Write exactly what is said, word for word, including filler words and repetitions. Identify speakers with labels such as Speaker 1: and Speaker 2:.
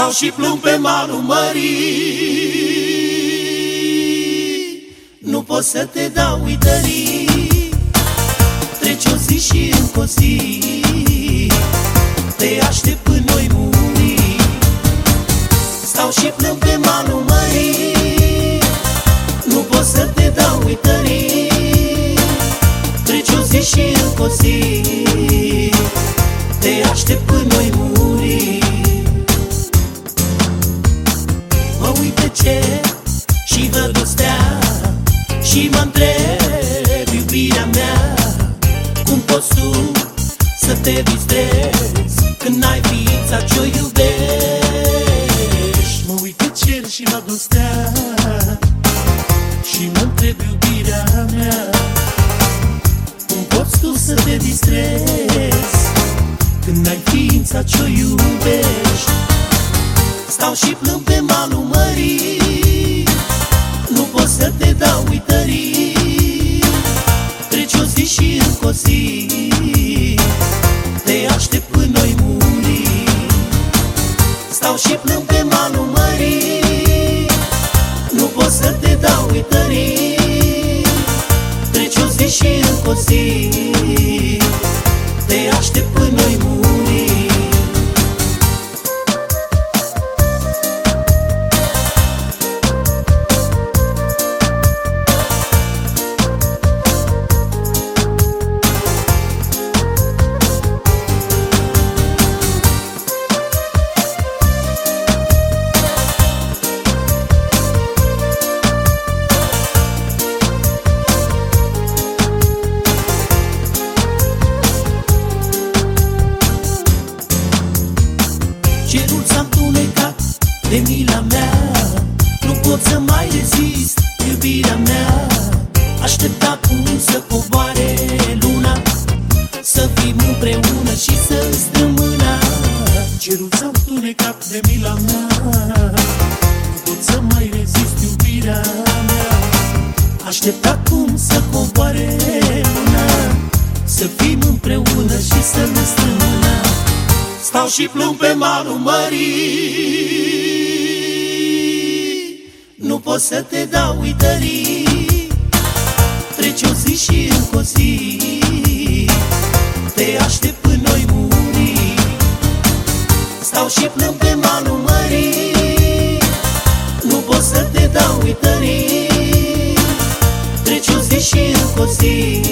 Speaker 1: Stau și plâng pe malul mării, nu pot să te dau uitării. Trece o zi și încă o zi, te aștept până noi muri. Stau și plâng pe malul mării, nu pot să te dau uitării. Trece o zi și încă o zi, te aștept până noi muri. Mă uit pe cer și văd o stea și mă întreb, iubirea mea, cum poți tu să te distrezi când n-ai ființa ce-o iubești? Mă uit pe cer și văd o stea și mă întreb, iubirea mea, cum poți tu să te distrezi când n-ai ființa ce-o iubești? Stau și plâng pe malul mării, nu pot să te dau uitării. Trece o zi și încă o zi, te aștept până noi muri. Stau și plâng pe malul mării, nu pot să te dau uitării. Trece o zi și încă o zi, te aștept până noi muri. Cerul s-a întunecat de mila mea, nu pot să mai rezist, iubirea mea. Aștept acum să coboare luna, să fim împreună și să strâng mâna. Cerul s-a întunecat de mila mea, nu pot să mai rezist, iubirea mea. Aștept acum să coboare luna, să fim împreună și să ne strâng mâna. Stau și plâng pe malul mării, nu pot să te dau uitării. Trece o zi și încă o zi, te aștept până noi muri. Stau și plâng pe malul mării, nu pot să te dau uitării. Trece o zi și încă o zi,